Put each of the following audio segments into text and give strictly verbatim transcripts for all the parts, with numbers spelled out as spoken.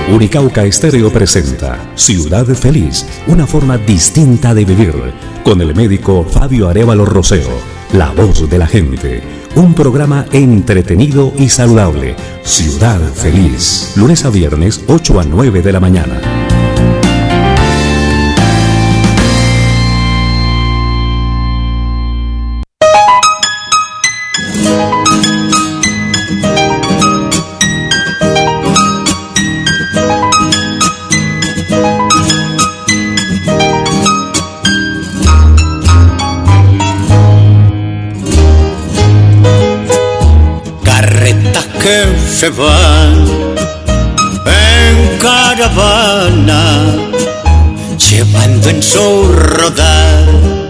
Unicauca Estéreo presenta Ciudad Feliz, una forma distinta de vivir, con el médico Fabio Arévalo Roseo, la voz de la gente. Un programa entretenido y saludable. Ciudad Feliz, lunes a viernes, ocho a nueve de la mañana. Que se van en caravana, llevando en su rodar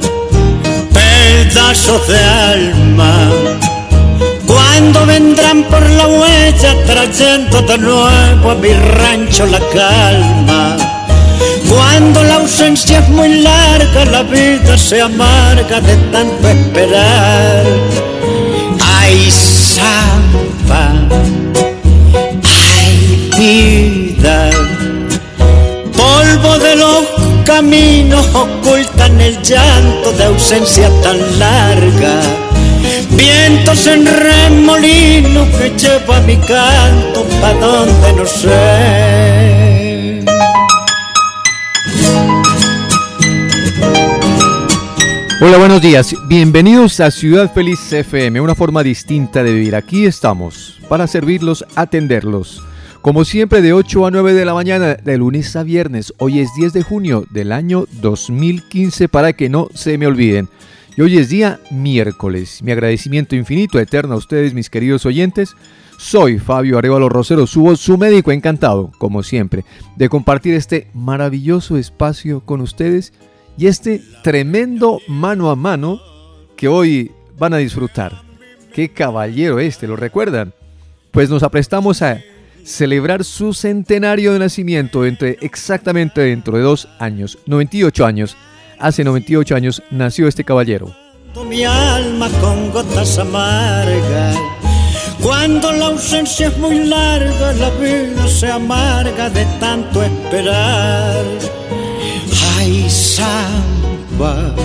pedazos de alma. Cuando vendrán por la huella, trayendo de nuevo a mi rancho la calma. Cuando la ausencia es muy larga, la vida se amarga de tanto esperar. Ay, samba, ay, vida, polvo de los caminos ocultan el llanto de ausencia tan larga. Vientos en remolino que lleva mi canto pa' donde no sé. Hola, buenos días. Bienvenidos a Ciudad Feliz F M, una forma distinta de vivir. Aquí estamos para servirlos, atenderlos. Como siempre, de ocho a nueve de la mañana, de lunes a viernes. Hoy es diez de junio del año dos mil quince, para que no se me olviden. Y hoy es día miércoles. Mi agradecimiento infinito, eterno a ustedes, mis queridos oyentes. Soy Fabio Arévalo Rosero, su voz, su médico, encantado, como siempre, de compartir este maravilloso espacio con ustedes. Y este tremendo mano a mano que hoy van a disfrutar. ¡Qué caballero este! ¿Lo recuerdan? Pues nos aprestamos a celebrar su centenario de nacimiento entre, exactamente dentro de dos años, noventa y ocho años. Hace noventa y ocho años nació este caballero. Mi alma con gotas amargas. Cuando la ausencia es muy larga, la vida se amarga de tanto esperar. Ay, samba,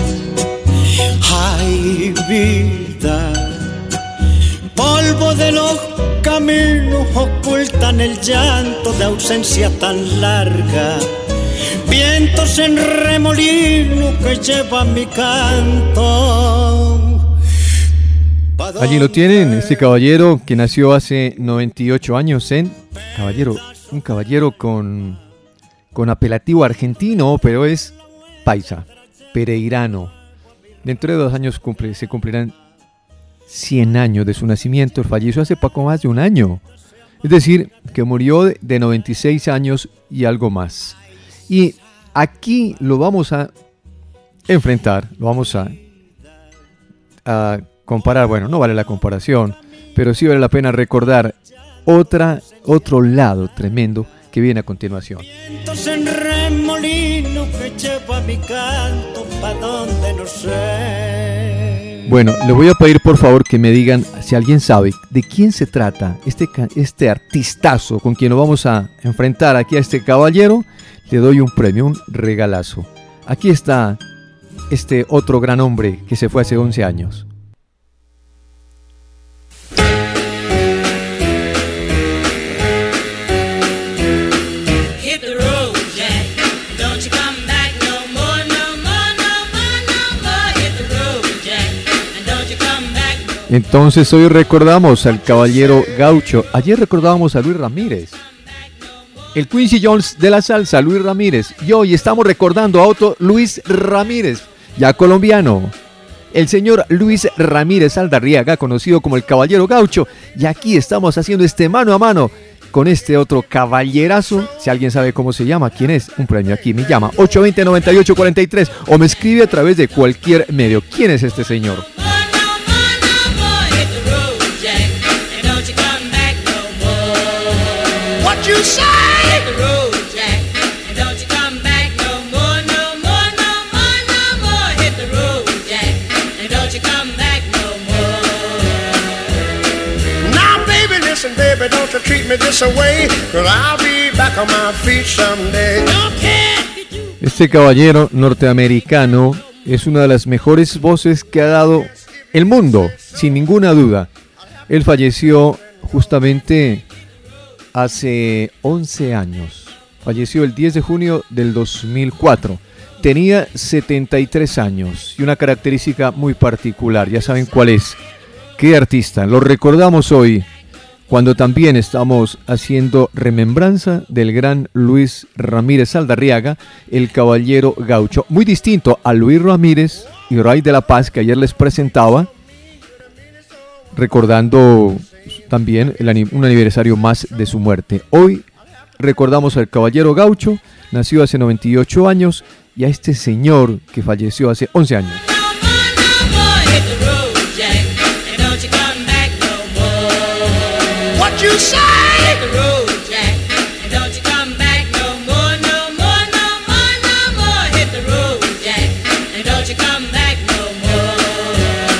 ay, vida, polvo de los caminos ocultan el llanto de ausencia tan larga. Vientos en remolino que llevan mi canto. Allí lo tienen, este caballero que nació hace noventa y ocho años en... Caballero, un caballero con... con apelativo argentino, pero es paisa, pereirano. Dentro de dos años cumple, se cumplirán cien años de su nacimiento. Falleció hace poco más de un año. Es decir, que murió de, de noventa y seis años y algo más. Y aquí lo vamos a enfrentar, lo vamos a, a comparar. Bueno, no vale la comparación, pero sí vale la pena recordar otra, otro lado tremendo que viene a continuación. Vientos en remolino que lleva mi canto pa' donde no sé. Bueno, le voy a pedir por favor que me digan si alguien sabe de quién se trata este, este artistazo con quien nos vamos a enfrentar aquí a este caballero. Le doy un premio, un regalazo. Aquí está este otro gran hombre que se fue hace once años. Entonces hoy recordamos al caballero gaucho. Ayer recordábamos a Luis Ramírez, el Quincy Jones de la salsa, Luis Ramírez. Y hoy estamos recordando a otro Luis Ramírez, ya colombiano, el señor Luis Ramírez Aldarriaga, conocido como el caballero gaucho. Y aquí estamos haciendo este mano a mano con este otro caballerazo. Si alguien sabe cómo se llama, quién es, un premio aquí. Me llama ocho dos cero, nueve ocho cuatro tres o me escribe a través de cualquier medio. ¿Quién es este señor? You say hit the road, Jack, and don't you come back no more, no more, no more, no more. Hit the road, Jack, and don't you come back no more. Now, baby, listen, baby, don't you treat me this away, 'cause I'll be Este caballero norteamericano es una de las mejores voces que ha dado el mundo, sin ninguna duda. Él falleció justamente hace once años. Falleció el diez de junio del dos mil cuatro. Tenía setenta y tres años y una característica muy particular. Ya saben cuál es. ¿Qué artista? Lo recordamos hoy cuando también estamos haciendo remembranza del gran Luis Ramírez Aldarriaga, el caballero gaucho. Muy distinto a Luis Ramírez y Ray de la Paz, que ayer les presentaba, recordando también el, un aniversario más de su muerte. Hoy recordamos al caballero gaucho, nació hace noventa y ocho años, y a este señor que falleció hace once años. You say hit the road, Jack, and don't you come back no more, no more, no more, no more. Hit the road, Jack, and don't you come back no more.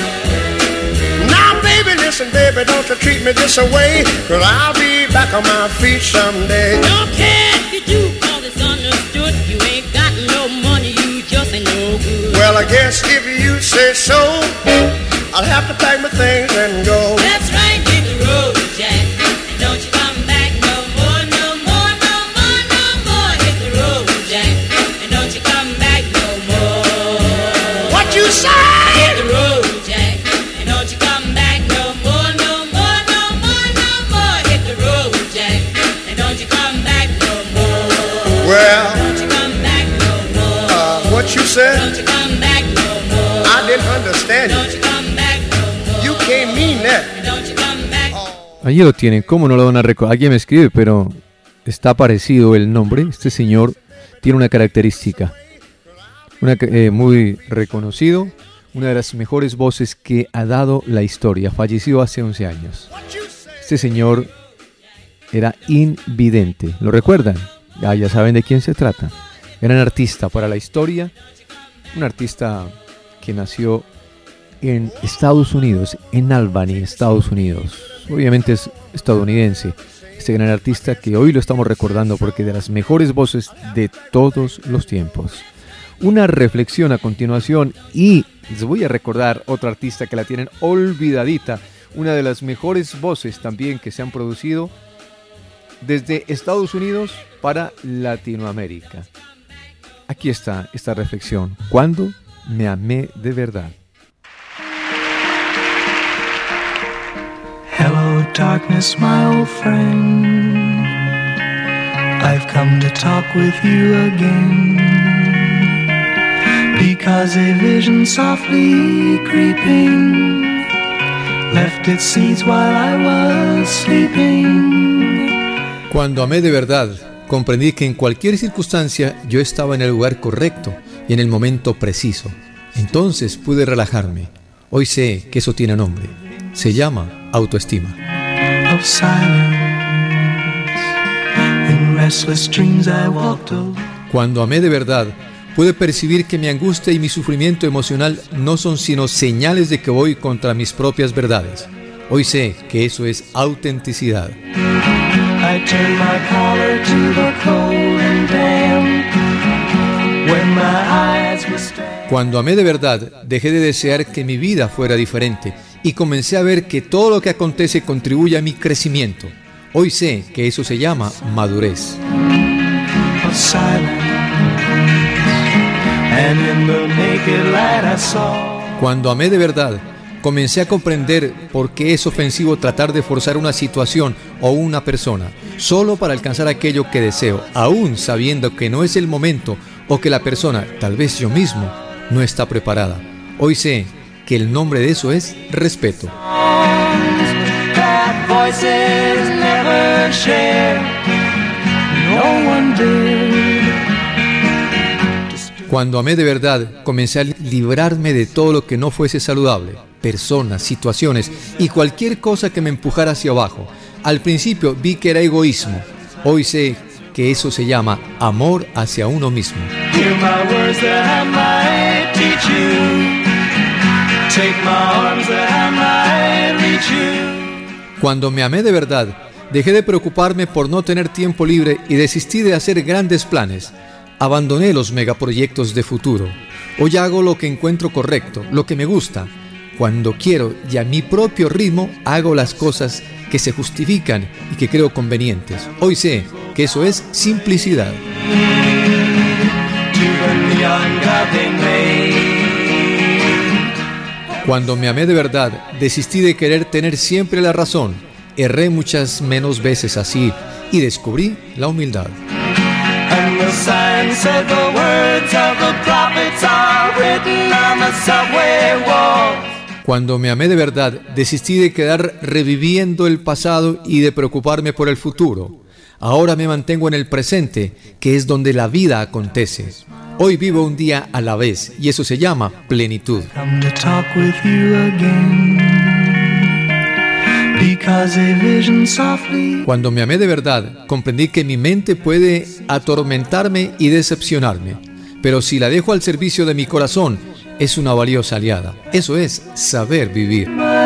Now, baby, listen, baby, don't you treat me this away, 'cause I'll be back on my feet someday. Don't care if you do, 'cause it's understood. You ain't got no money, you just ain't no good. Well, I guess if you say so, I'll have to pack my things and go. That's right, hit the road, Jack. Don't you come back no more, no more, no more, no more. Hit the road, Jack, and don't you come back no more. What you say? Hit the road, Jack, and don't you come back no more, no more, no more, no more. Hit the road, Jack, and don't you come back no more. Well, don't you come back no more. Uh, what you said? Don't you come back no more. I didn't understand you. Don't you come back no more. You can't mean that. Don't you come back. Allí lo tienen, ¿cómo no lo van a recordar? Alguien me escribe, pero está parecido el nombre. Este señor tiene una característica, una, eh, muy reconocido, una de las mejores voces que ha dado la historia. Falleció hace once años. Este señor era invidente, ¿lo recuerdan? Ya, ya saben de quién se trata. Era un artista para la historia, un artista que nació en Estados Unidos, en Albany, Estados Unidos. Obviamente es estadounidense, este gran artista que hoy lo estamos recordando porque de las mejores voces de todos los tiempos. Una reflexión a continuación y les voy a recordar otra artista que la tienen olvidadita, una de las mejores voces también que se han producido desde Estados Unidos para Latinoamérica. Aquí está esta reflexión. ¿Cuándo me amé de verdad? Hello, darkness, my old friend. I've come to talk with you again, because a vision softly creeping left its seeds while I was sleeping. Cuando amé de verdad, comprendí que en cualquier circunstancia yo estaba en el lugar correcto y en el momento preciso. Entonces pude relajarme. Hoy sé que eso tiene nombre. Se llama autoestima. Cuando amé de verdad, pude percibir que mi angustia y mi sufrimiento emocional no son sino señales de que voy contra mis propias verdades. Hoy sé que eso es autenticidad. Cuando amé de verdad, dejé de desear que mi vida fuera diferente y comencé a ver que todo lo que acontece contribuye a mi crecimiento. Hoy sé que eso se llama madurez. Cuando amé de verdad, comencé a comprender por qué es ofensivo tratar de forzar una situación o una persona solo para alcanzar aquello que deseo, aún sabiendo que no es el momento o que la persona, tal vez yo mismo, no está preparada. Hoy sé que el nombre de eso es respeto. Cuando amé de verdad, comencé a librarme de todo lo que no fuese saludable, personas, situaciones y cualquier cosa que me empujara hacia abajo. Al principio vi que era egoísmo. Hoy sé que eso se llama amor hacia uno mismo. Cuando me amé de verdad, Dejé de preocuparme por no tener tiempo libre y desistí de hacer grandes planes. Abandoné los megaproyectos de futuro. Hoy hago lo que encuentro correcto, lo que me gusta. Cuando quiero y a mi propio ritmo hago las cosas que se justifican y que creo convenientes. Hoy sé que eso es simplicidad. Cuando me amé de verdad, desistí de querer tener siempre la razón. Erré muchas menos veces así y descubrí la humildad. Cuando me amé de verdad, desistí de quedar reviviendo el pasado y de preocuparme por el futuro. Ahora me mantengo en el presente, que es donde la vida acontece. Hoy vivo un día a la vez y eso se llama plenitud. Cuando me amé de verdad, comprendí que mi mente puede atormentarme y decepcionarme, pero si la dejo al servicio de mi corazón, es una valiosa aliada. Eso es saber vivir.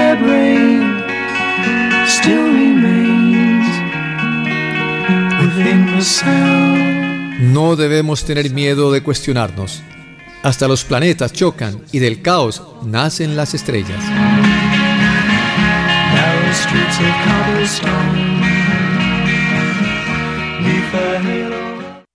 No debemos tener miedo de cuestionarnos. Hasta los planetas chocan y del caos nacen las estrellas. Streets of cobblestone, neath a halo.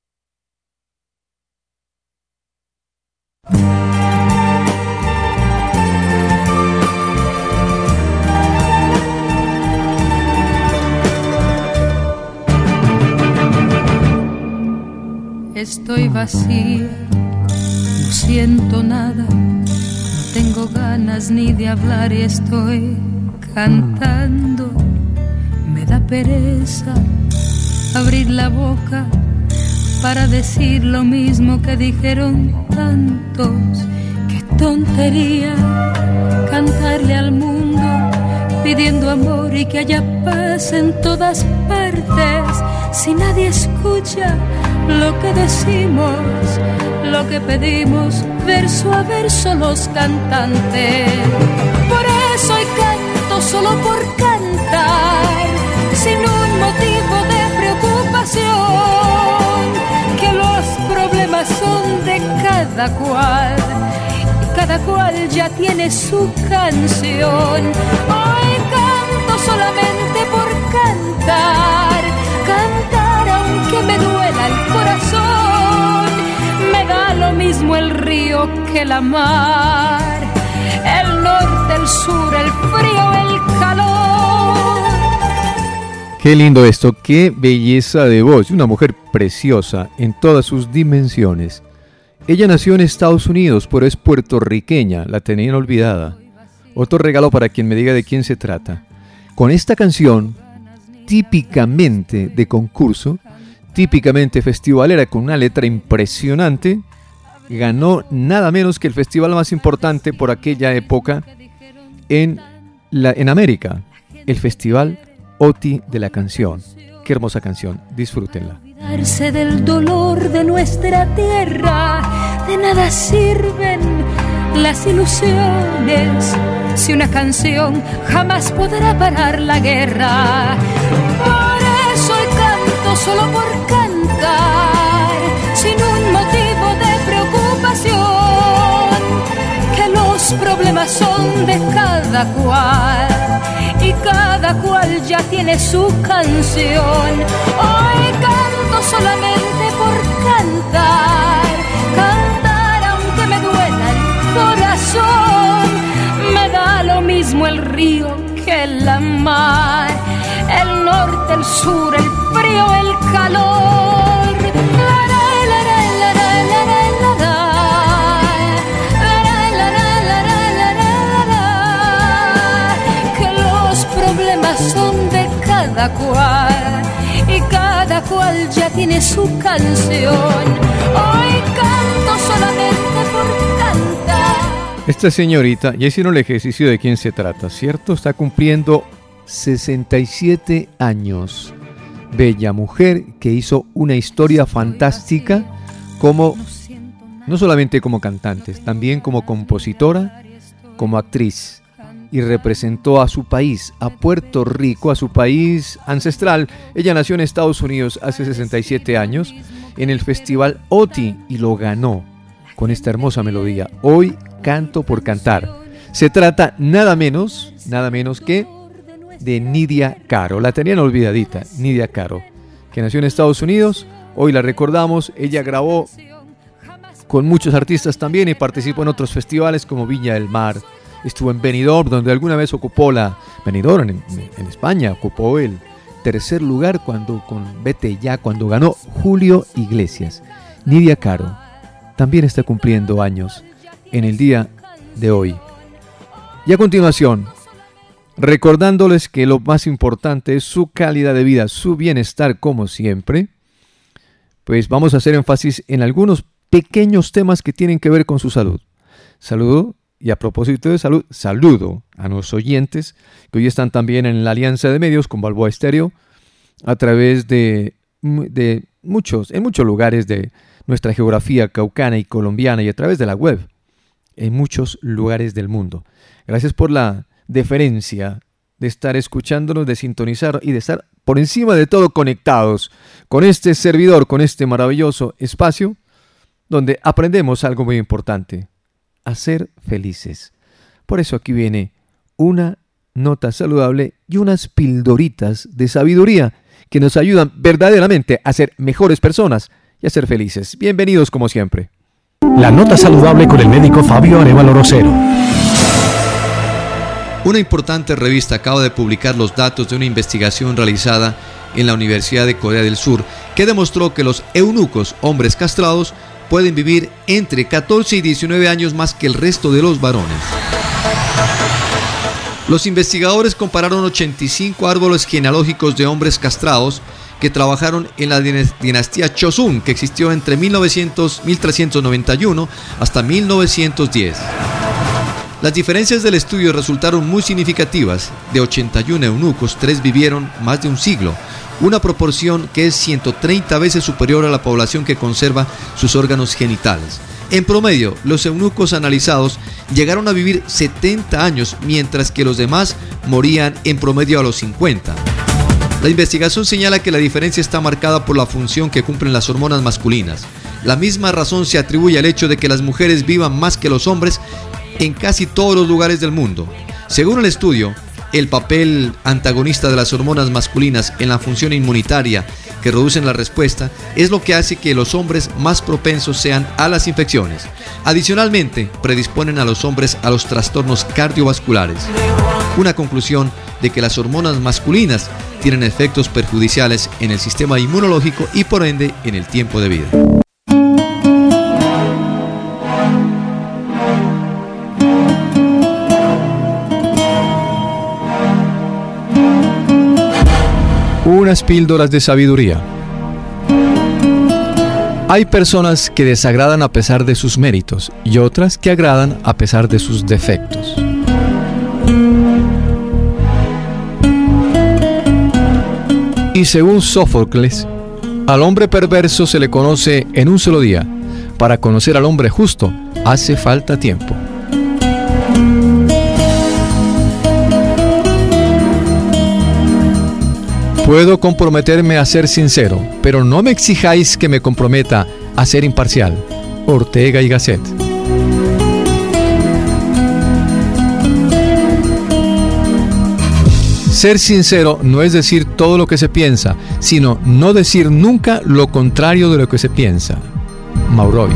Estoy vacía, no siento nada, no tengo ganas ni de hablar y estoy cantando. Me da pereza abrir la boca para decir lo mismo que dijeron tantos. Qué tontería cantarle al mundo pidiendo amor y que haya paz en todas partes. Si nadie escucha lo que decimos, lo que pedimos, verso a verso los cantantes. Por eso hoy canto solo por cantar, sin un motivo de preocupación, que los problemas son de cada cual, y cada cual ya tiene su canción. Hoy canto solamente por cantar, cantar aunque me duela el corazón. Me da lo mismo el río que la mar, el norte, el sur, el frío, el calor. Qué lindo esto, qué belleza de voz, una mujer preciosa en todas sus dimensiones. Ella nació en Estados Unidos, pero es puertorriqueña, la tenían olvidada. Otro regalo para quien me diga de quién se trata. Con esta canción, típicamente de concurso, típicamente festivalera, con una letra impresionante, ganó nada menos que el festival más importante por aquella época en, la, en América, el Festival O T I de la canción. Qué hermosa canción, disfrútenla. Olvidarse del dolor de nuestra tierra, de nada sirven las ilusiones, si una canción jamás podrá parar la guerra. Por eso hoy canto solo por cantar, sin un motivo de preocupación, que los problemas son de cada cual, y cada cual ya tiene su canción. Hoy canto solamente por cantar, cantar aunque me duela el corazón. Me da lo mismo el río que la mar, el norte, el sur, el frío, el calor. Son de cada cual, y cada cual ya tiene su canción. Hoy canto solamente por cantar. Esta señorita ya hicieron el ejercicio de quién se trata, ¿cierto? Está cumpliendo sesenta y siete años. Bella mujer que hizo una historia fantástica como, no solamente como cantante, también como compositora, como actriz. y representó a su país, a Puerto Rico, a su país ancestral. Ella nació en Estados Unidos hace sesenta y siete años en el Festival O T I y lo ganó con esta hermosa melodía. Hoy canto por cantar. Se trata nada menos, nada menos que de Nidia Caro. La tenían olvidadita, Nidia Caro, que nació en Estados Unidos. Hoy la recordamos. Ella grabó con muchos artistas también y participó en otros festivales como Viña del Mar. Estuvo en Benidorm, donde alguna vez ocupó la... Benidorm, en, en España, ocupó el tercer lugar cuando con Vete Ya, cuando ganó Julio Iglesias. Nidia Caro también está cumpliendo años en el día de hoy. Y a continuación, recordándoles que lo más importante es su calidad de vida, su bienestar como siempre, pues vamos a hacer énfasis en algunos pequeños temas que tienen que ver con su salud. Saludo, y a propósito de salud, saludo a los oyentes que hoy están también en la alianza de medios con Balboa Estéreo a través de, de muchos, en muchos lugares de nuestra geografía caucana y colombiana y a través de la web en muchos lugares del mundo. Gracias por la deferencia de estar escuchándonos, de sintonizar y de estar por encima de todo conectados con este servidor, con este maravilloso espacio donde aprendemos algo muy importante, a ser felices. Por eso aquí viene una nota saludable y unas pildoritas de sabiduría que nos ayudan verdaderamente a ser mejores personas y a ser felices. Bienvenidos como siempre. La nota saludable con el médico Fabio Arévalo Rosero. Una importante revista acaba de publicar los datos de una investigación realizada en la Universidad de Corea del Sur que demostró que los eunucos, hombres castrados, pueden vivir entre catorce y diecinueve años más que el resto de los varones. Los investigadores compararon ochenta y cinco árboles genealógicos de hombres castrados que trabajaron en la dinastía Chosun, que existió entre mil trescientos noventa y uno hasta mil novecientos diez. Las diferencias del estudio resultaron muy significativas. De ochenta y uno eunucos, tres vivieron más de un siglo, una proporción que es ciento treinta veces superior a la población que conserva sus órganos genitales. En promedio, los eunucos analizados llegaron a vivir setenta años, mientras que los demás morían en promedio a los cincuenta. La investigación señala que la diferencia está marcada por la función que cumplen las hormonas masculinas. La misma razón se atribuye al hecho de que las mujeres vivan más que los hombres en casi todos los lugares del mundo. Según el estudio, el papel antagonista de las hormonas masculinas en la función inmunitaria que reducen la respuesta es lo que hace que los hombres más propensos sean a las infecciones. Adicionalmente, predisponen a los hombres a los trastornos cardiovasculares. Una conclusión de que las hormonas masculinas tienen efectos perjudiciales en el sistema inmunológico y por ende en el tiempo de vida. Unas píldoras de sabiduría. Hay personas que desagradan a pesar de sus méritos y otras que agradan a pesar de sus defectos. Y según Sófocles, al hombre perverso se le conoce en un solo día. Para conocer al hombre justo hace falta tiempo. Puedo comprometerme a ser sincero, pero no me exijáis que me comprometa a ser imparcial. Ortega y Gasset. Ser sincero no es decir todo lo que se piensa, sino no decir nunca lo contrario de lo que se piensa. Maurois.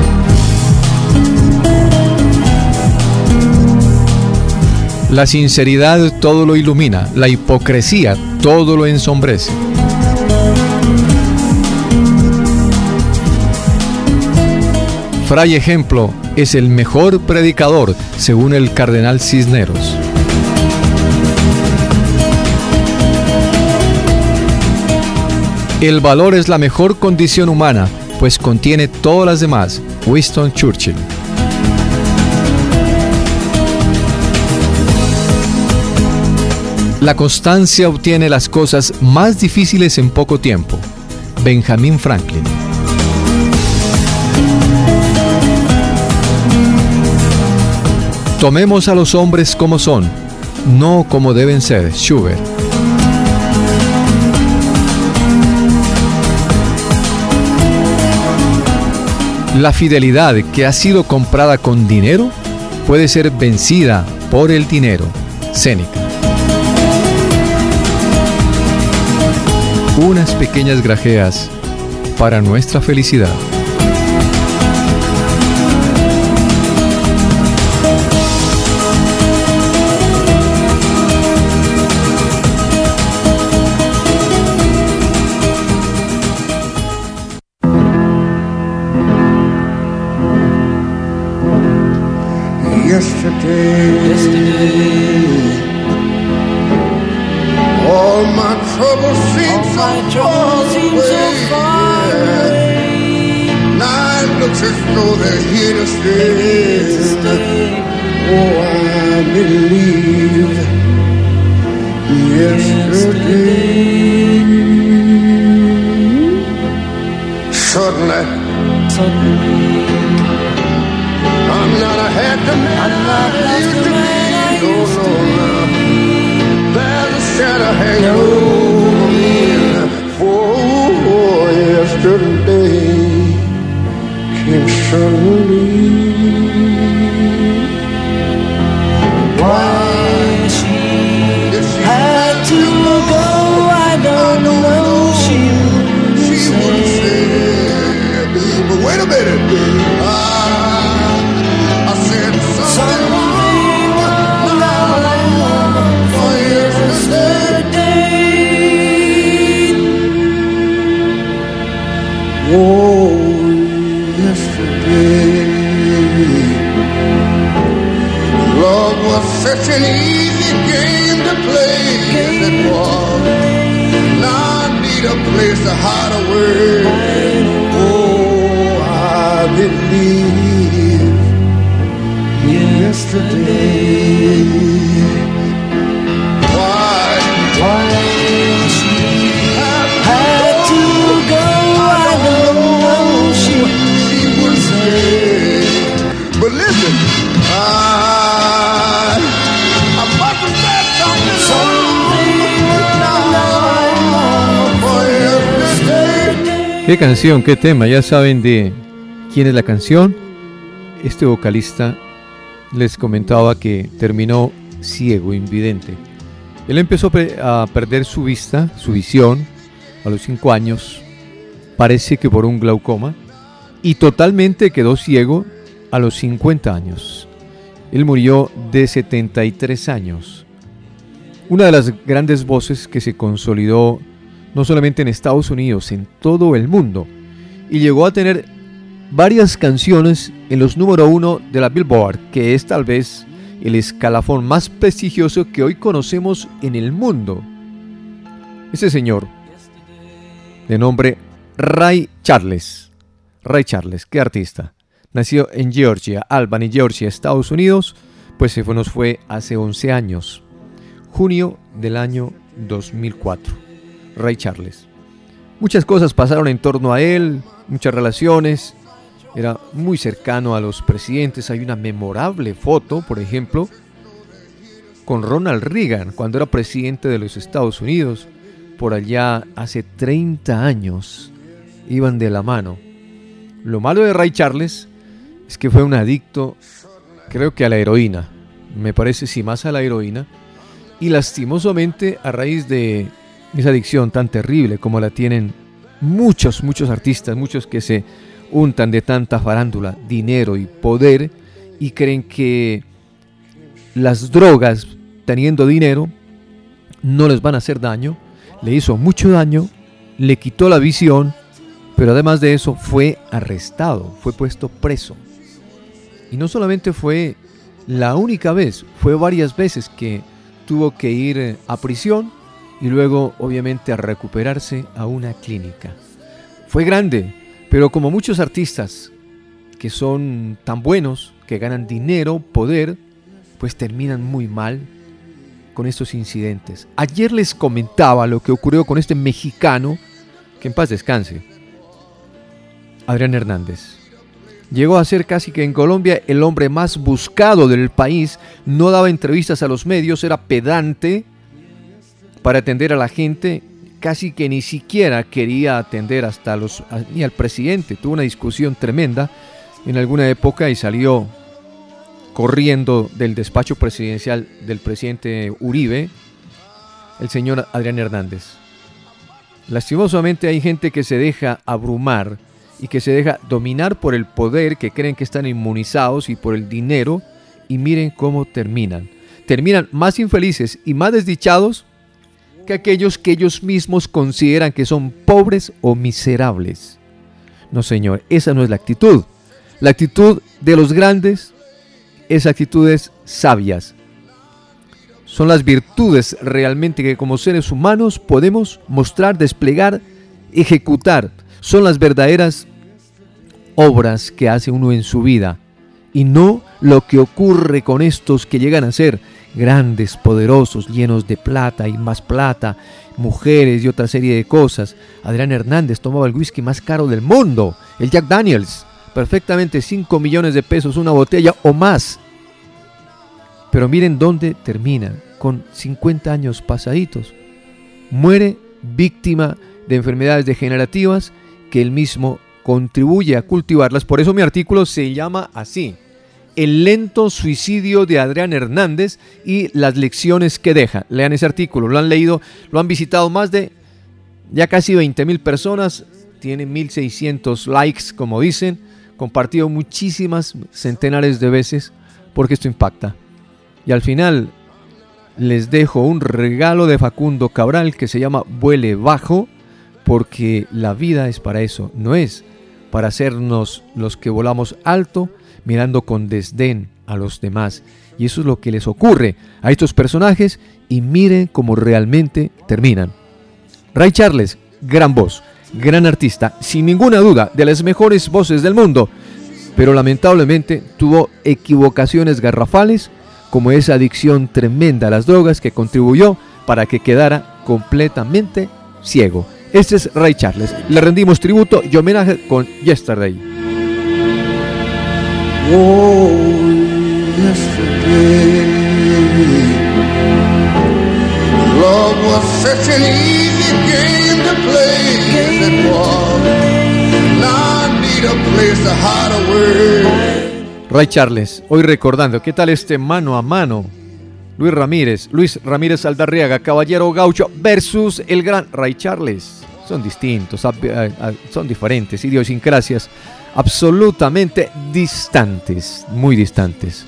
La sinceridad todo lo ilumina, la hipocresía todo lo ensombrece. Fray Ejemplo es el mejor predicador, según el cardenal Cisneros. El valor es la mejor condición humana, pues contiene todas las demás. Winston Churchill. La constancia obtiene las cosas más difíciles en poco tiempo. Benjamin Franklin. Tomemos a los hombres como son, no como deben ser, Schubert. La fidelidad que ha sido comprada con dinero puede ser vencida por el dinero, Séneca. Unas pequeñas grajeas para nuestra felicidad. Yesterday, yesterday, all my troubles seem so far away. Now it looks as though they're here to stay. Oh, I believe yesterday. Suddenly, suddenly. I'm not a happy man I used to be. No, no, no. There's a shadow hanging over me. Oh, yesterday came suddenly. Why she had to go, I don't know. She she would say, but wait a minute. Oh, yesterday, love was such an easy game to play, yes it was. Now I need a place to hide away. Oh, I believe yesterday. Why, why she had to go? But listen, I, I must have said something. Qué canción, qué tema, ya saben de quién es la canción. Este vocalista les comentaba que terminó ciego, invidente. Él empezó a perder su vista, su visión, a los cinco años, parece que por un glaucoma, y totalmente quedó ciego a los cincuenta años. Él murió de setenta y tres años. Una de las grandes voces que se consolidó no solamente en Estados Unidos, en todo el mundo, y llegó a tener varias canciones en los número uno de la Billboard, que es tal vez el escalafón más prestigioso que hoy conocemos en el mundo. Ese señor, de nombre Ray Charles, Ray Charles, qué artista. Nació en Georgia, Albany, Georgia, Estados Unidos, pues se fue, nos fue hace once años, junio del año dos mil cuatro. Ray Charles. Muchas cosas pasaron en torno a él, muchas relaciones, era muy cercano a los presidentes. Hay una memorable foto, por ejemplo, con Ronald Reagan, cuando era presidente de los Estados Unidos, por allá hace treinta años, iban de la mano. Lo malo de Ray Charles es que fue un adicto, creo que a la heroína, me parece sí más a la heroína, y lastimosamente a raíz de esa adicción tan terrible como la tienen muchos, muchos artistas, muchos que se untan de tanta farándula, dinero y poder, y creen que las drogas, teniendo dinero, no les van a hacer daño. Le hizo mucho daño, le quitó la visión, pero además de eso fue arrestado, fue puesto preso. Y no solamente fue la única vez, fue varias veces que tuvo que ir a prisión y luego obviamente a recuperarse a una clínica. Fue grande, pero como muchos artistas que son tan buenos, que ganan dinero, poder, pues terminan muy mal con estos incidentes. Ayer les comentaba lo que ocurrió con este mexicano, que en paz descanse, Adrián Hernández. Llegó a ser casi que en Colombia el hombre más buscado del país, no daba entrevistas a los medios, era pedante para atender a la gente, casi que ni siquiera quería atender hasta los, ni al presidente. Tuvo una discusión tremenda en alguna época y salió corriendo del despacho presidencial del presidente Uribe, el señor Adrián Hernández. Lastimosamente hay gente que se deja abrumar y que se deja dominar por el poder, que creen que están inmunizados y por el dinero, y miren cómo terminan. Terminan más infelices y más desdichados que aquellos que ellos mismos consideran que son pobres o miserables. No, señor, esa no es la actitud. La actitud de los grandes es actitudes sabias. Son las virtudes realmente que como seres humanos podemos mostrar, desplegar, ejecutar. Son las verdaderas obras que hace uno en su vida, y no lo que ocurre con estos que llegan a ser grandes, poderosos, llenos de plata y más plata, mujeres y otra serie de cosas. Adrián Hernández tomaba el whisky más caro del mundo, el Jack Daniels, perfectamente cinco millones de pesos una botella o más. Pero miren dónde termina, con cincuenta años pasaditos. Muere víctima de enfermedades degenerativas que él mismo contribuye a cultivarlas. Por eso mi artículo se llama así: El lento suicidio de Adrián Hernández y las lecciones que deja. Lean ese artículo, lo han leído, lo han visitado más de ya casi veinte mil personas, tiene mil seiscientos likes, como dicen, compartido muchísimas centenares de veces, porque esto impacta. Y al final les dejo un regalo de Facundo Cabral que se llama Vuele Bajo, porque la vida es para eso, no es para hacernos los que volamos alto, mirando con desdén a los demás. Y eso es lo que les ocurre a estos personajes, y miren cómo realmente terminan. Ray Charles, gran voz, gran artista, sin ninguna duda, de las mejores voces del mundo, pero lamentablemente tuvo equivocaciones garrafales, como esa adicción tremenda a las drogas que contribuyó para que quedara completamente ciego. Este es Ray Charles. Le rendimos tributo y homenaje con Yesterday. Oh, yesterday, love was such an easy game to play. Yes, it was. Now I need a place to hide away. Ray Charles, hoy recordando, ¿qué tal este mano a mano? Luis Ramírez, Luis Ramírez Aldarriaga, Caballero Gaucho versus el gran Ray Charles. Son distintos, son diferentes, idiosincrasias absolutamente distantes, muy distantes.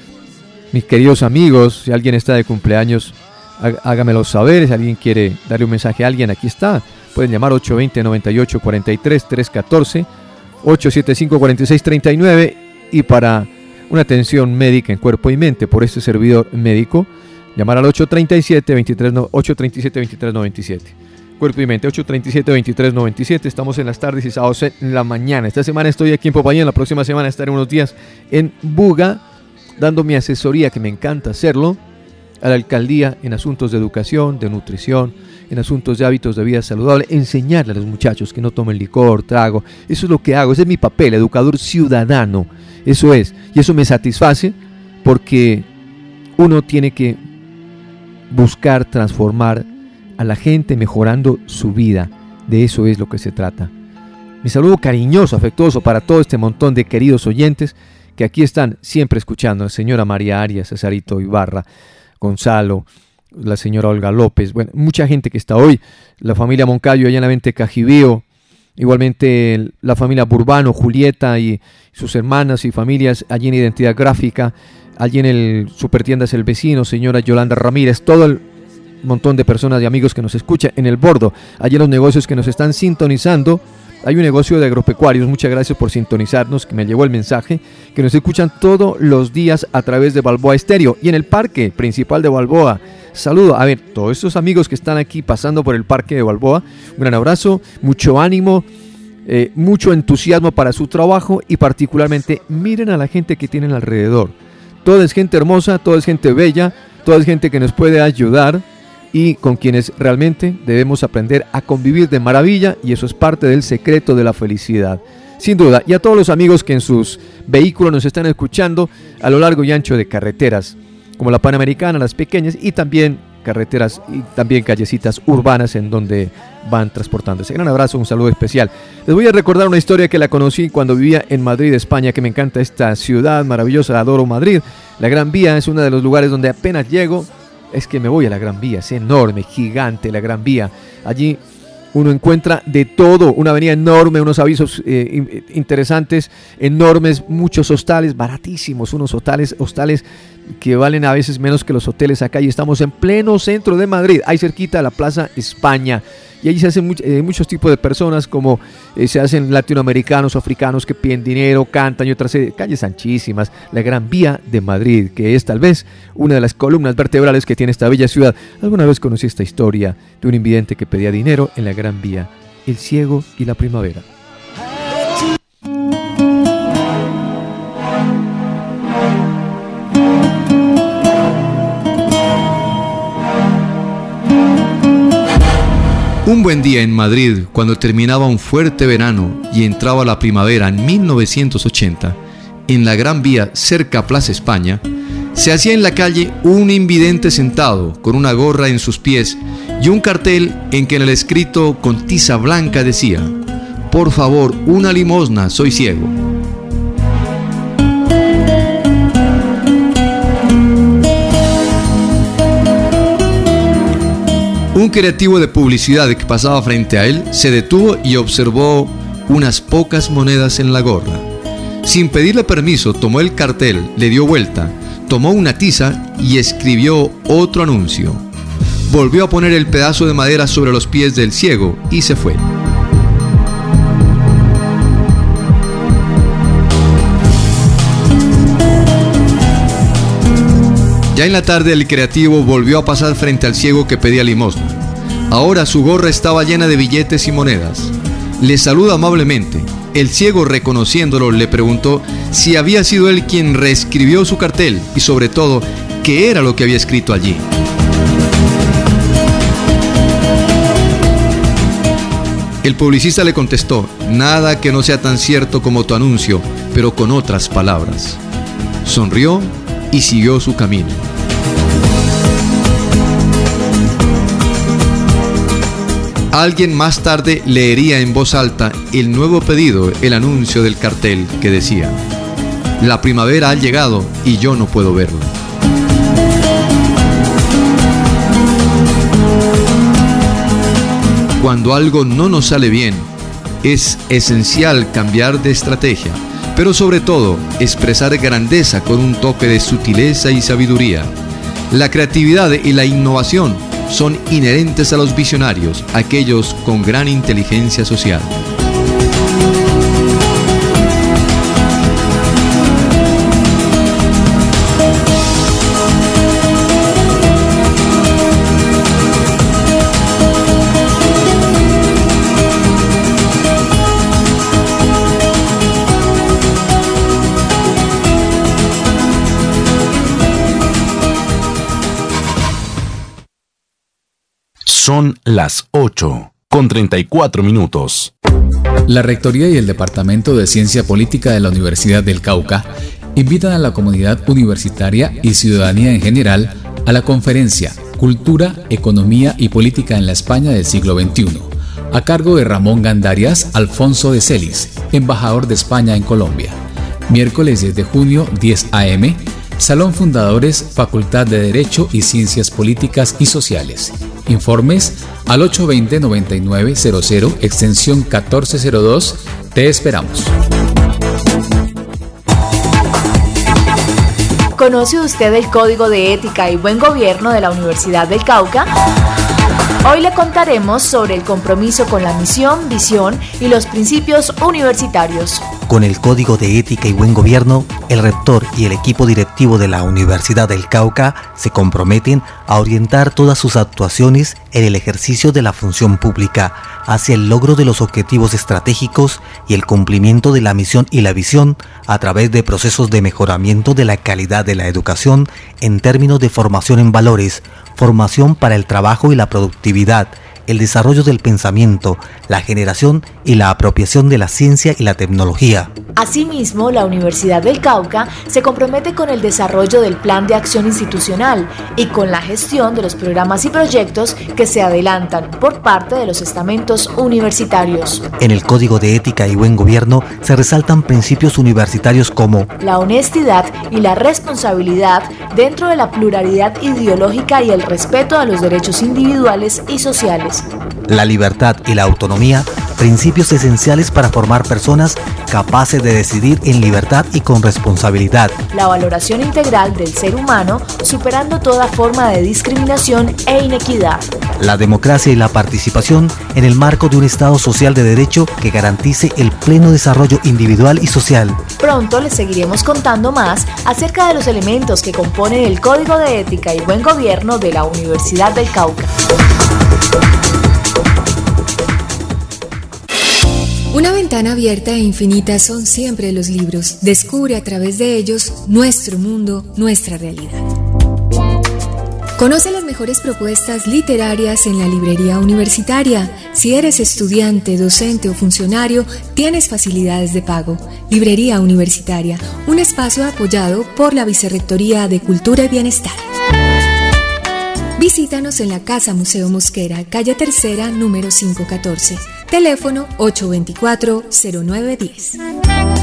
Mis queridos amigos, si alguien está de cumpleaños, hágamelo saber. Si alguien quiere darle un mensaje a alguien, aquí está. Pueden llamar ocho dos cero, nueve ocho cuatro tres, tres uno cuatro, ocho siete cinco, cuatro seis tres nueve. Y para una atención médica en cuerpo y mente por este servidor médico, llamar al ocho tres siete, veintitrés, ocho tres siete, veintitrés noventa y siete. Cuerpo y mente, ocho tres siete, veintitrés noventa y siete. Estamos en las tardes y sábados en la mañana. Esta semana estoy aquí en Popayán, la próxima semana estaré unos días en Buga, dando mi asesoría, que me encanta hacerlo, a la alcaldía en asuntos de educación, de nutrición, en asuntos de hábitos de vida saludable, enseñarle a los muchachos que no tomen licor, trago. Eso es lo que hago, ese es mi papel, educador ciudadano. Eso es, y eso me satisface, porque uno tiene que buscar transformar a la gente mejorando su vida. De eso es lo que se trata. Mi saludo cariñoso, afectuoso para todo este montón de queridos oyentes que aquí están siempre escuchando. La señora María Arias, Cesarito Ibarra, Gonzalo, la señora Olga López, bueno, mucha gente que está hoy, la familia Moncayo allá en la Vente Cajibío, igualmente la familia Burbano, Julieta y sus hermanas y familias allí en Identidad Gráfica, allí en el Supertiendas El Vecino, señora Yolanda Ramírez, todo el montón de personas y amigos que nos escuchan en el Bordo, allí en los negocios que nos están sintonizando. Hay un negocio de agropecuarios, muchas gracias por sintonizarnos, que me llegó el mensaje, que nos escuchan todos los días a través de Balboa Estéreo y en el parque principal de Balboa. Saludo, a ver, todos estos amigos que están aquí pasando por el parque de Balboa, un gran abrazo, mucho ánimo, eh, mucho entusiasmo para su trabajo y particularmente miren a la gente que tienen alrededor. Toda es gente hermosa, toda es gente bella, toda es gente que nos puede ayudar y con quienes realmente debemos aprender a convivir de maravilla, y eso es parte del secreto de la felicidad. sin duda. Y a todos los amigos que en sus vehículos nos están escuchando a lo largo y ancho de carreteras, como la Panamericana, las pequeñas, y también carreteras y también callecitas urbanas en donde van transportándose. Gran abrazo, un saludo especial. Les voy a recordar una historia que la conocí cuando vivía en Madrid, España, que me encanta esta ciudad maravillosa, adoro Madrid. La Gran Vía es uno de los lugares donde apenas llego, es que me voy a la Gran Vía, es enorme, gigante la Gran Vía. Allí uno encuentra de todo, una avenida enorme, unos avisos eh, interesantes, enormes, muchos hostales, baratísimos, unos hostales, hostales que valen a veces menos que los hoteles acá, y estamos en pleno centro de Madrid, ahí cerquita de la Plaza España, y allí se hacen much, eh, muchos tipos de personas, como eh, se hacen latinoamericanos, africanos que piden dinero, cantan, y otras eh, calles anchísimas, la Gran Vía de Madrid, que es tal vez una de las columnas vertebrales que tiene esta bella ciudad. Alguna vez conocí esta historia de un invidente que pedía dinero en la Gran Vía, el ciego y la primavera. Un buen día en Madrid, cuando terminaba un fuerte verano y entraba la primavera en mil novecientos ochenta, en la Gran Vía cerca a Plaza España, se hacía en la calle un invidente sentado con una gorra en sus pies y un cartel en que en el escrito con tiza blanca decía: "Por favor, una limosna, soy ciego". Un creativo de publicidad que pasaba frente a él se detuvo y observó unas pocas monedas en la gorra. Sin pedirle permiso, tomó el cartel, le dio vuelta, tomó una tiza y escribió otro anuncio. Volvió a poner el pedazo de madera sobre los pies del ciego y se fue. Ya en la tarde el creativo volvió a pasar frente al ciego que pedía limosna. Ahora su gorra estaba llena de billetes y monedas. Le saluda amablemente. El ciego, reconociéndolo, le preguntó si había sido él quien reescribió su cartel y, sobre todo, qué era lo que había escrito allí. El publicista le contestó: "Nada que no sea tan cierto como tu anuncio, pero con otras palabras". Sonrió y siguió su camino. Alguien más tarde leería en voz alta el nuevo pedido, el anuncio del cartel que decía: "La primavera ha llegado y yo no puedo verla". Cuando algo no nos sale bien, es esencial cambiar de estrategia, pero sobre todo expresar grandeza con un toque de sutileza y sabiduría. La creatividad y la innovación son inherentes a los visionarios, aquellos con gran inteligencia social. Son las ocho con treinta y cuatro minutos. La Rectoría y el Departamento de Ciencia Política de la Universidad del Cauca invitan a la comunidad universitaria y ciudadanía en general a la conferencia Cultura, Economía y Política en la España del siglo veintiuno, a cargo de Ramón Gandarias Alfonso de Celis, embajador de España en Colombia. Miércoles diez de junio, diez a eme, Salón Fundadores, Facultad de Derecho y Ciencias Políticas y Sociales. Informes al ocho dos cero, nueve nueve cero cero, extensión catorce cero dos. Te esperamos. ¿Conoce usted el Código de Ética y Buen Gobierno de la Universidad del Cauca? Hoy le contaremos sobre el compromiso con la misión, visión y los principios universitarios. Con el Código de Ética y Buen Gobierno, el rector y el equipo directivo de la Universidad del Cauca se comprometen a orientar todas sus actuaciones en el ejercicio de la función pública hacia el logro de los objetivos estratégicos y el cumplimiento de la misión y la visión a través de procesos de mejoramiento de la calidad de la educación en términos de formación en valores, formación para el trabajo y la productividad, el desarrollo del pensamiento, la generación y la apropiación de la ciencia y la tecnología. Asimismo, la Universidad del Cauca se compromete con el desarrollo del Plan de Acción Institucional y con la gestión de los programas y proyectos que se adelantan por parte de los estamentos universitarios. En el Código de Ética y Buen Gobierno se resaltan principios universitarios como la honestidad y la responsabilidad dentro de la pluralidad ideológica y el respeto a los derechos individuales y sociales, la libertad y la autonomía, principios esenciales para formar personas capaces de decidir en libertad y con responsabilidad, la valoración integral del ser humano, superando toda forma de discriminación e inequidad, la democracia y la participación en el marco de un Estado social de derecho que garantice el pleno desarrollo individual y social. Pronto les seguiremos contando más acerca de los elementos que componen el Código de Ética y Buen Gobierno de la Universidad del Cauca. Una ventana abierta e infinita son siempre los libros. Descubre a través de ellos nuestro mundo, nuestra realidad. Conoce las mejores propuestas literarias en la librería universitaria. Si eres estudiante, docente o funcionario, tienes facilidades de pago. Librería Universitaria, un espacio apoyado por la Vicerrectoría de Cultura y Bienestar. Visítanos en la Casa Museo Mosquera, calle Tercera, número quinientos catorce. Teléfono ocho dos cuatro, cero nueve uno cero.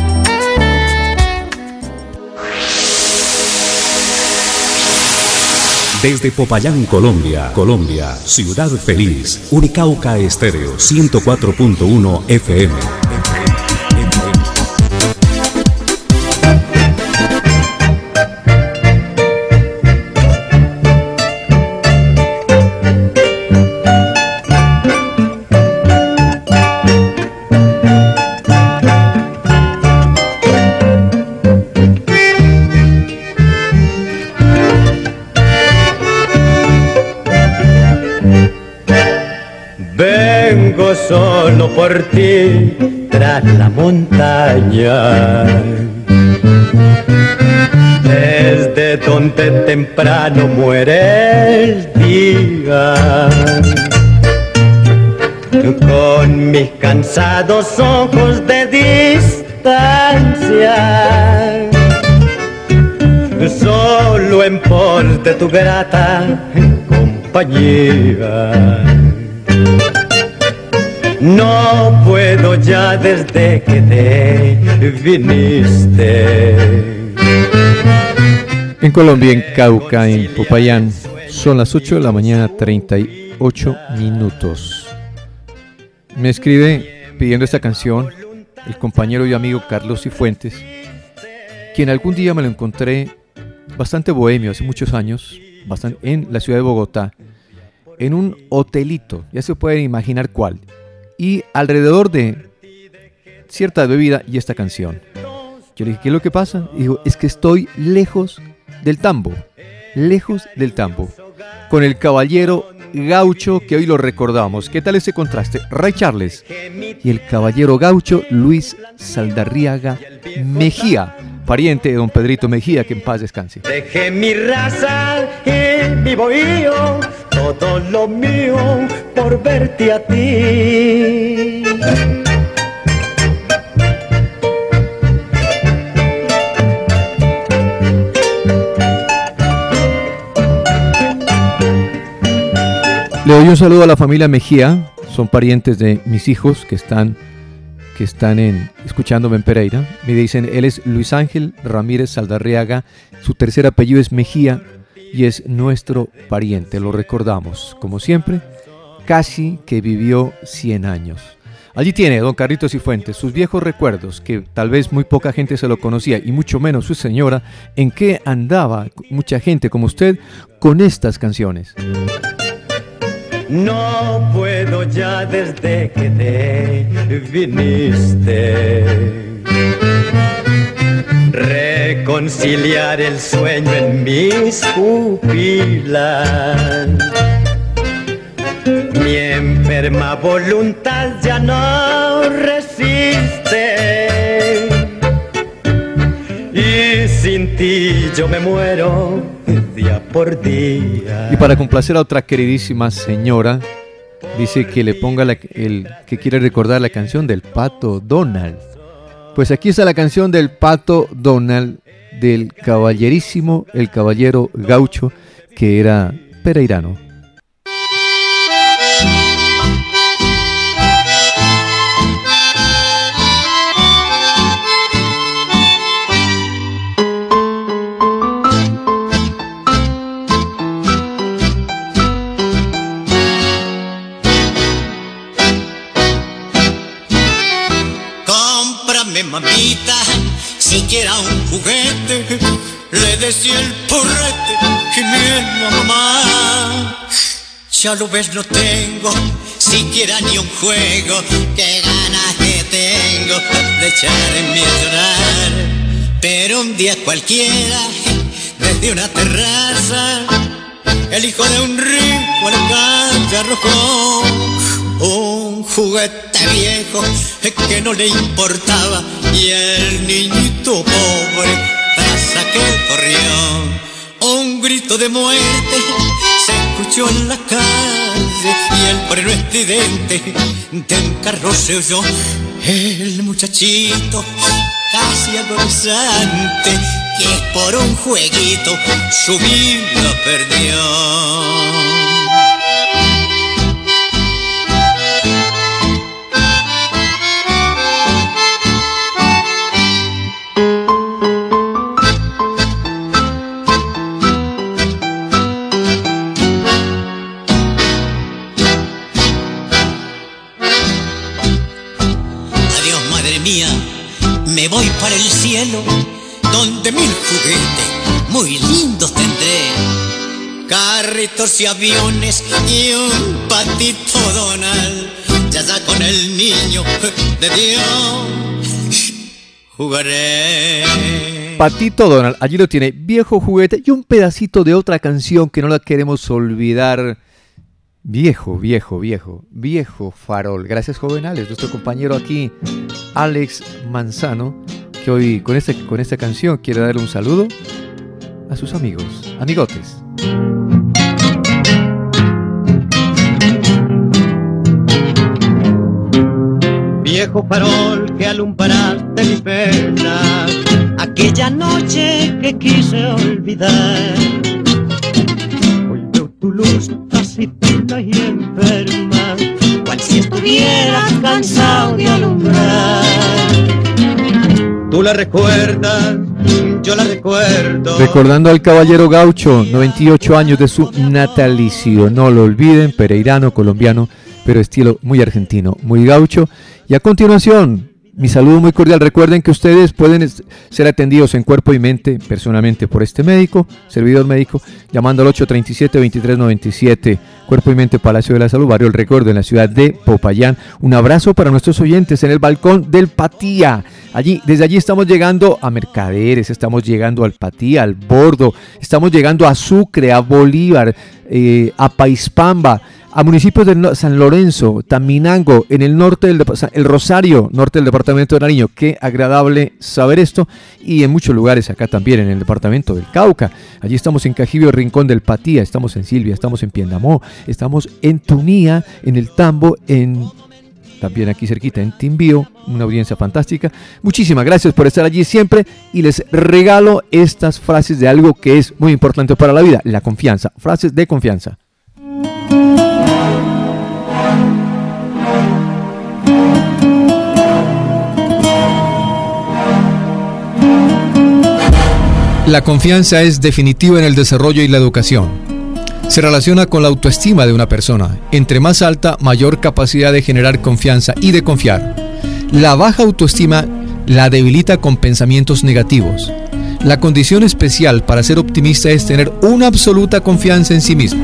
Desde Popayán, Colombia, Colombia, Ciudad Feliz, Unicauca Estéreo ciento cuatro punto uno F M. Solo por ti tras la montaña, desde donde temprano muere el día, con mis cansados ojos de distancia, solo en pos de tu grata compañía. No puedo ya desde que te viniste. En Colombia, en Cauca, en Popayán, son las ocho de la mañana, treinta y ocho minutos. Me escribe pidiendo esta canción el compañero y amigo Carlos Cifuentes, quien algún día me lo encontré bastante bohemio, hace muchos años, bastante, en la ciudad de Bogotá, en un hotelito, ya se pueden imaginar cuál. Y alrededor de cierta bebida y esta canción. Yo le dije, ¿qué es lo que pasa? Y dijo, es que estoy lejos del tambo, lejos del tambo, con el caballero gaucho que hoy lo recordamos. ¿Qué tal ese contraste? Ray Charles y el caballero gaucho Luis Saldarriaga Mejía, pariente de don Pedrito Mejía, que en paz descanse. Dejé mi raza y mi bohío, todo lo mío por verte a ti. Le doy un saludo a la familia Mejía, son parientes de mis hijos que están, que están en, escuchándome en Pereira. Me dicen, él es Luis Ángel Ramírez Saldarriaga, su tercer apellido es Mejía y es nuestro pariente, lo recordamos, como siempre, casi que vivió cien años. Allí tiene don Carlitos Cifuentes sus viejos recuerdos, que tal vez muy poca gente se lo conocía, y mucho menos su señora, en qué andaba mucha gente como usted con estas canciones. No puedo ya desde que te viniste reconciliar el sueño en mis pupilas. Mi enferma voluntad ya no resiste y sin ti yo me muero día por día. Y para complacer a otra queridísima señora, Dice que le ponga la, el que quiere recordar la canción del Pato Donald. Pues aquí está la canción del Pato Donald, del caballerísimo, el caballero gaucho, que era pereirano. Mamita, siquiera un juguete, le decía el porrete gimiendo a mamá. Ya lo ves, no tengo siquiera ni un juego, qué ganas que tengo de echarme a llorar. Pero un día cualquiera, desde una terraza, el hijo de un rico al calle arrojó un juguete viejo que no le importaba, y el niñito pobre tras aquel corrió. Un grito de muerte se escuchó en la calle, y el poreno estridente de un carro se oyó. El muchachito casi adolescente, que por un jueguito su vida perdió. Me voy para el cielo, donde mil juguetes muy lindos tendré. Carritos y aviones y un patito Donald, ya ya con el niño de Dios jugaré. Patito Donald, allí lo tiene, viejo juguete y un pedacito de otra canción que no la queremos olvidar. Viejo, viejo, viejo, viejo farol. Gracias, Jovenales, nuestro compañero aquí, Alex Manzano, que hoy con, este, con esta canción quiere darle un saludo a sus amigos, amigotes. Viejo farol que alumbraste mi pena, aquella noche que quise olvidar. Hoy veo tu luz taciturna y enferma, cual si estuvieras cansado de alumbrar. Tú la recuerdas, yo la recuerdo. Recordando al caballero gaucho, noventa y ocho años de su natalicio. No lo olviden, pereirano, colombiano, pero estilo muy argentino, muy gaucho. Y a continuación, mi saludo muy cordial. Recuerden que ustedes pueden ser atendidos en cuerpo y mente personalmente por este médico, servidor médico, llamando al ocho tres siete, dos tres nueve siete, Cuerpo y Mente, Palacio de la Salud, Barrio El Recuerdo, en la ciudad de Popayán. Un abrazo para nuestros oyentes en el balcón del Patía. Allí, desde allí estamos llegando a Mercaderes, estamos llegando al Patía, al Bordo, estamos llegando a Sucre, a Bolívar, eh, a Paispamba, a municipios de San Lorenzo, Taminango, en el norte del el Rosario, norte del departamento de Nariño. Qué agradable saber esto. Y en muchos lugares acá también, en el departamento del Cauca. Allí estamos en Cajibio, Rincón del Patía, estamos en Silvia, estamos en Piendamó, estamos en Tunía, en el Tambo, en también aquí cerquita en Timbío, una audiencia fantástica. Muchísimas gracias por estar allí siempre y les regalo estas frases de algo que es muy importante para la vida, la confianza, frases de confianza. La confianza es definitiva en el desarrollo y la educación. Se relaciona con la autoestima de una persona. Entre más alta, mayor capacidad de generar confianza y de confiar. La baja autoestima la debilita con pensamientos negativos. La condición especial para ser optimista es tener una absoluta confianza en sí mismo.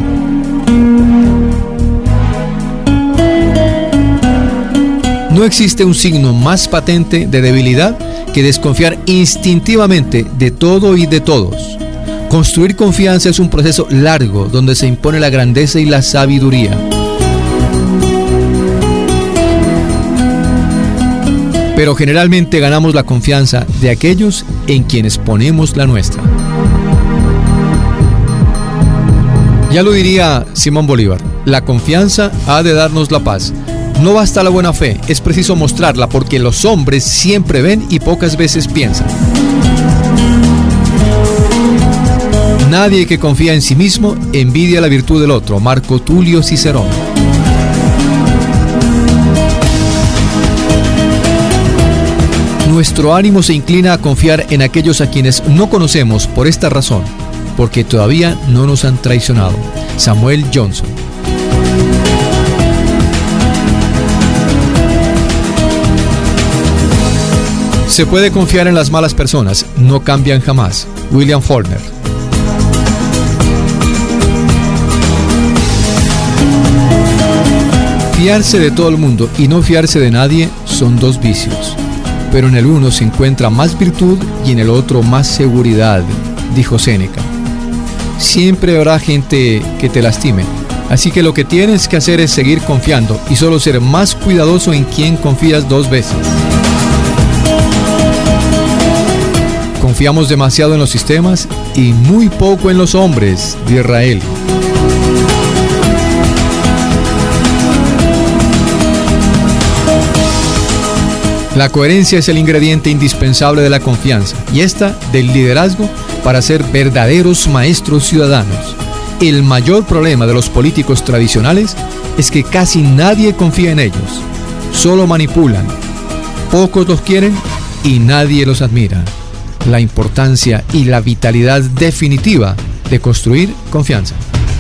No existe un signo más patente de debilidad que desconfiar instintivamente de todo y de todos. Construir confianza es un proceso largo donde se impone la grandeza y la sabiduría. Pero generalmente ganamos la confianza de aquellos en quienes ponemos la nuestra. Ya lo diría Simón Bolívar. La confianza ha de darnos la paz. No basta la buena fe, es preciso mostrarla porque los hombres siempre ven y pocas veces piensan. Nadie que confía en sí mismo envidia la virtud del otro. Marco Tulio Cicerón. Nuestro ánimo se inclina a confiar en aquellos a quienes no conocemos por esta razón, porque todavía no nos han traicionado. Samuel Johnson. Se puede confiar en las malas personas, no cambian jamás. William Faulkner. Fiarse de todo el mundo y no fiarse de nadie son dos vicios, pero en el uno se encuentra más virtud y en el otro más seguridad, dijo Séneca. Siempre habrá gente que te lastime, así que lo que tienes que hacer es seguir confiando y solo ser más cuidadoso en quien confías dos veces. Confiamos demasiado en los sistemas y muy poco en los hombres, de Israel. La coherencia es el ingrediente indispensable de la confianza y esta del liderazgo para ser verdaderos maestros ciudadanos. El mayor problema de los políticos tradicionales es que casi nadie confía en ellos. Solo manipulan, pocos los quieren y nadie los admira. La importancia y la vitalidad definitiva de construir confianza.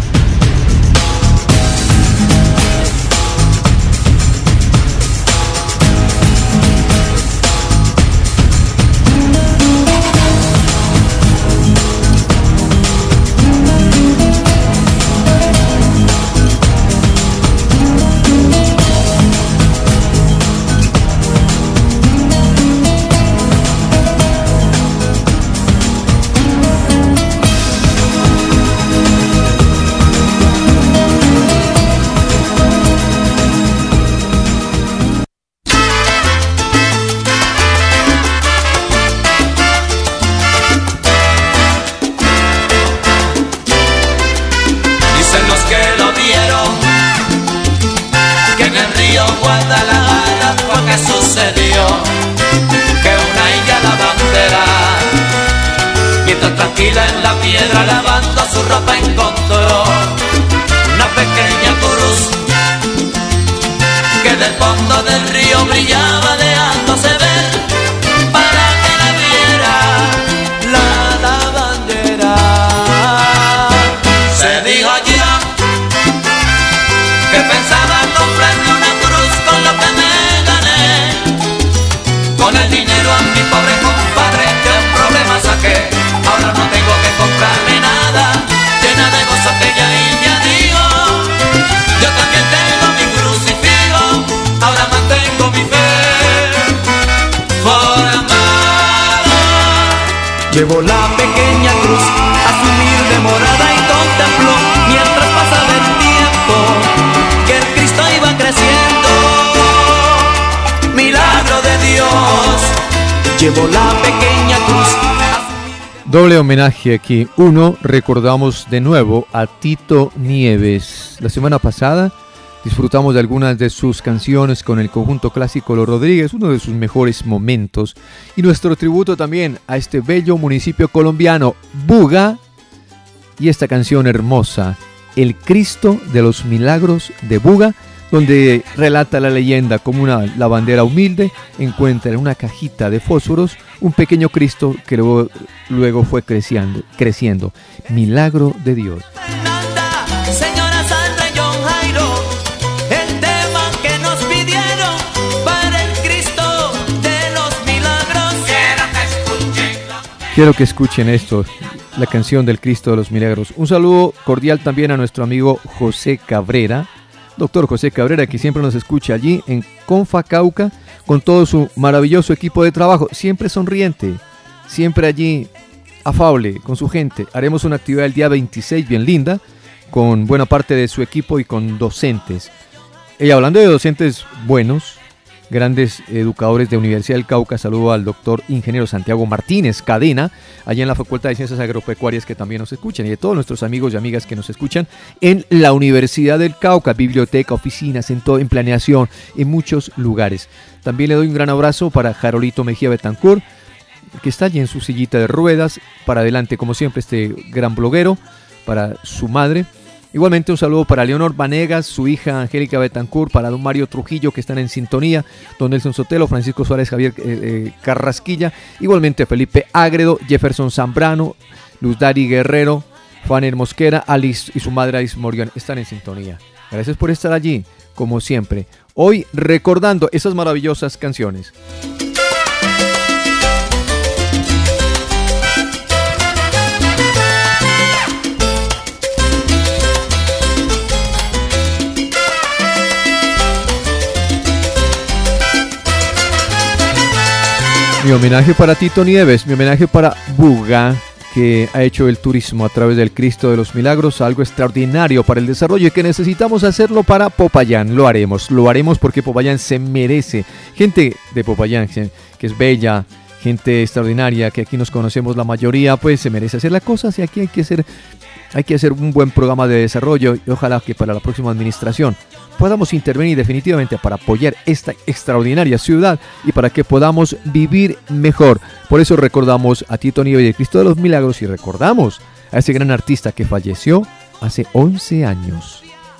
En la piedra lavando su ropa encontró una pequeña cruz que del fondo del río brillaba dejándose ver para que la viera la lavandera. Se dijo ya que pensaba comprarme una cruz con lo que me gané, con el dinero a mi pobre compadre que un problema saqué. Ahora no tengo que comprarme nada, llena de gozo aquella ella dijo. Yo también tengo mi crucifijo, ahora mantengo mi fe por amar. Llevo la pequeña cruz a su humilde morada y contempló mientras pasaba el tiempo que el Cristo iba creciendo. Milagro de Dios, llevo la pequeña cruz. Doble homenaje aquí. Uno, recordamos de nuevo a Tito Nieves. La semana pasada disfrutamos de algunas de sus canciones con el conjunto clásico Los Rodríguez, uno de sus mejores momentos. Y nuestro tributo también a este bello municipio colombiano, Buga, y esta canción hermosa, El Cristo de los Milagros de Buga, donde relata la leyenda como una lavandera humilde encuentra en una cajita de fósforos un pequeño Cristo que luego, luego fue creciendo, creciendo. Milagro de Dios. Señora Sandra y John Jairo, el tema que nos pidieron para el Cristo de los Milagros. Quiero que escuchen, Quiero que escuchen esto, la canción del Cristo de los Milagros. Un saludo cordial también a nuestro amigo José Cabrera, doctor José Cabrera, que siempre nos escucha allí en Confa Cauca con todo su maravilloso equipo de trabajo, siempre sonriente, siempre allí afable con su gente. Haremos una actividad el día veintiséis bien linda con buena parte de su equipo y con docentes. Y hablando de docentes buenos, grandes educadores de Universidad del Cauca. Saludo al doctor ingeniero Santiago Martínez Cadena, allá en la Facultad de Ciencias Agropecuarias, que también nos escuchan, y de todos nuestros amigos y amigas que nos escuchan en la Universidad del Cauca, biblioteca, oficinas, en, todo, en planeación, en muchos lugares. También le doy un gran abrazo para Jarolito Mejía Betancourt, que está allí en su sillita de ruedas, para adelante como siempre este gran bloguero, para su madre. Igualmente un saludo para Leonor Vanegas, su hija Angélica Betancourt, para don Mario Trujillo, que están en sintonía, don Nelson Sotelo, Francisco Suárez, Javier eh, eh, Carrasquilla, igualmente Felipe Ágredo, Jefferson Zambrano, Luz Dari Guerrero, Juaner Mosquera, Alice y su madre Alice Morgan están en sintonía. Gracias por estar allí, como siempre. Hoy recordando esas maravillosas canciones. Mi homenaje para Tito Nieves, mi homenaje para Buga, que ha hecho el turismo a través del Cristo de los Milagros algo extraordinario para el desarrollo y que necesitamos hacerlo para Popayán. Lo haremos, lo haremos porque Popayán se merece. Gente de Popayán que es bella, gente extraordinaria, que aquí nos conocemos la mayoría, pues se merece hacer las cosas y aquí hay que hacer, hay que hacer un buen programa de desarrollo y ojalá que para la próxima administración podamos intervenir definitivamente para apoyar esta extraordinaria ciudad y para que podamos vivir mejor. Por eso recordamos a Tito Nieves y el Cristo de los Milagros y recordamos a ese gran artista que falleció hace once años.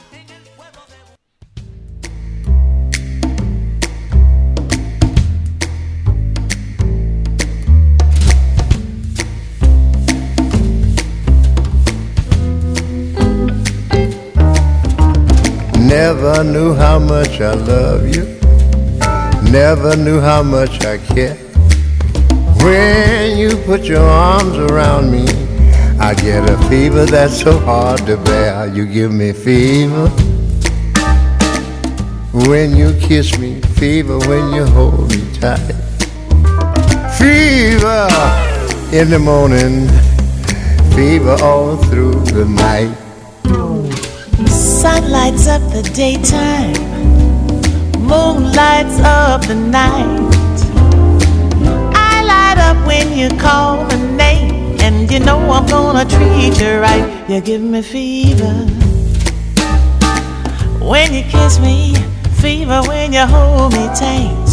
Never knew how much I love you. Never knew how much I care. When you put your arms around me, I get a fever that's so hard to bear. You give me fever when you kiss me, fever when you hold me tight. Fever in the morning, fever all through the night. Sun lights up the daytime, moon lights up the night. I light up when you call my name, and you know I'm gonna treat you right. You give me fever when you kiss me, fever when you hold me tight.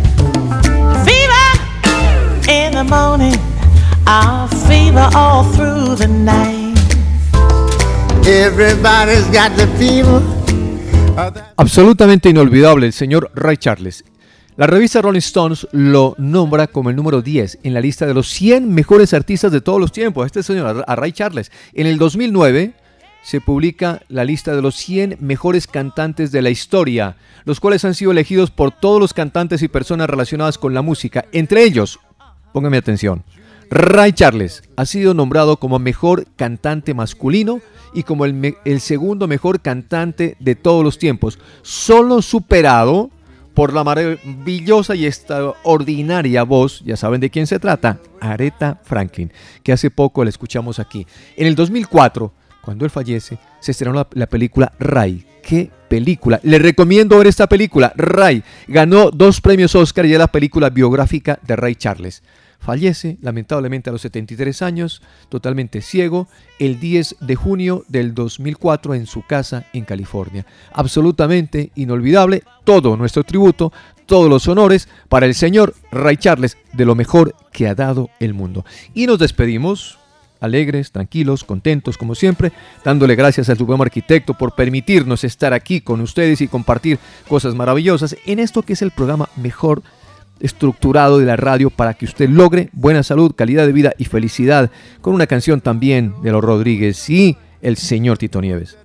Fever in the morning, I'll fever all through the night. Everybody's got the fever. Absolutamente inolvidable el señor Ray Charles. La revista Rolling Stones lo nombra como el número diez en la lista de los cien mejores artistas de todos los tiempos. Este señor, a Ray Charles. En el dos mil nueve se publica la lista de los cien mejores cantantes de la historia, los cuales han sido elegidos por todos los cantantes y personas relacionadas con la música. Entre ellos, póngame atención, Ray Charles ha sido nombrado como mejor cantante masculino y como el, me, el segundo mejor cantante de todos los tiempos, solo superado por la maravillosa y extraordinaria voz, ya saben de quién se trata, Aretha Franklin, que hace poco la escuchamos aquí. En el dos mil cuatro, cuando él fallece, se estrenó la, la película Ray. ¡Qué película! Les recomiendo ver esta película, Ray. Ganó dos premios Oscar y es la película biográfica de Ray Charles. Fallece, lamentablemente, a los setenta y tres años, totalmente ciego, el diez de junio del dos mil cuatro en su casa en California. Absolutamente inolvidable, todo nuestro tributo, todos los honores para el señor Ray Charles, de lo mejor que ha dado el mundo. Y nos despedimos, alegres, tranquilos, contentos como siempre, dándole gracias al Supremo Arquitecto por permitirnos estar aquí con ustedes y compartir cosas maravillosas en esto que es el programa mejor estructurado de la radio para que usted logre buena salud, calidad de vida y felicidad, con una canción también de los Rodríguez y el señor Tito Nieves.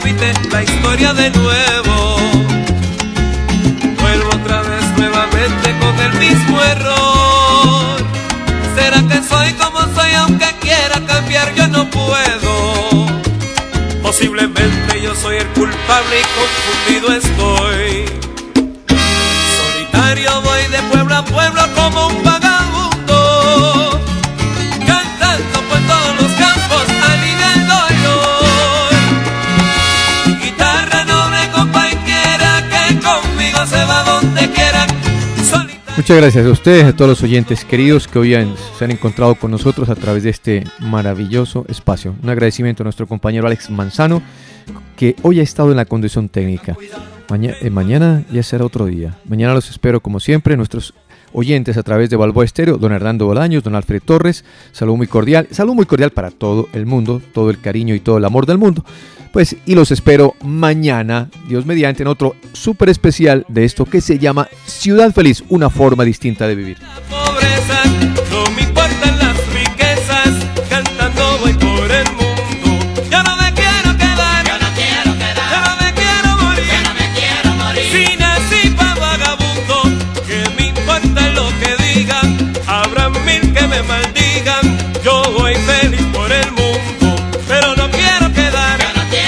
repite la historia de nuevo. Vuelvo otra vez nuevamente con el mismo error. ¿Será que soy como soy aunque quiera cambiar yo no puedo? Posiblemente yo soy el culpable y confundido estoy. Solitario voy de pueblo a pueblo como un vagabundo, cantando por todos los campos alivia el dolor. Mi guitarra noble compa y quiera que conmigo se va donde quiera. Muchas gracias a ustedes, a todos los oyentes queridos que hoy han, se han encontrado con nosotros a través de este maravilloso espacio. Un agradecimiento a nuestro compañero Alex Manzano, que hoy ha estado en la conducción técnica. Maña, eh, mañana ya será otro día. Mañana los espero como siempre, nuestros oyentes a través de Balboa Estéreo, don Hernando Bolaños, don Alfred Torres. Saludo muy cordial, saludo muy cordial para todo el mundo, todo el cariño y todo el amor del mundo. Pues, y los espero mañana, Dios mediante, en otro súper especial de esto que se llama Ciudad Feliz, una forma distinta de vivir. Pobreza, no me importan las riquezas, cantando voy por el mundo. Yo no me quiero quedar, yo no quiero quedar, yo no me quiero morir, yo no me quiero morir. Si nací pa' vagabundo, que me importa lo que digan, habrá mil que me maldigan. Yo voy feliz por el mundo, pero no quiero quedar.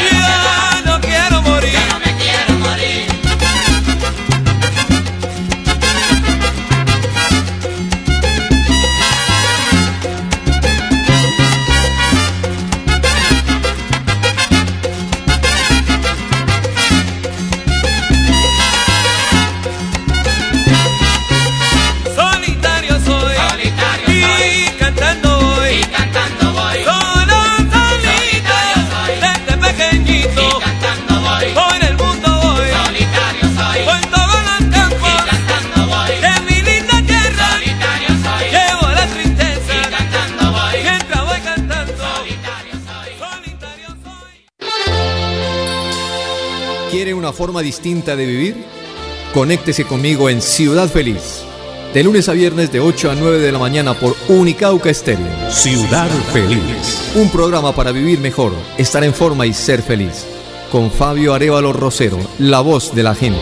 ¿Quiere una forma distinta de vivir? Conéctese conmigo en Ciudad Feliz, de lunes a viernes de ocho a nueve de la mañana por Unicauca Estéreo. Ciudad Feliz. Un programa para vivir mejor, estar en forma y ser feliz. Con Fabio Arévalo Rosero, la voz de la gente.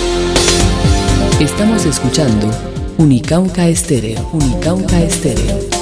Estamos escuchando Unicauca Estéreo. Unicauca Estéreo.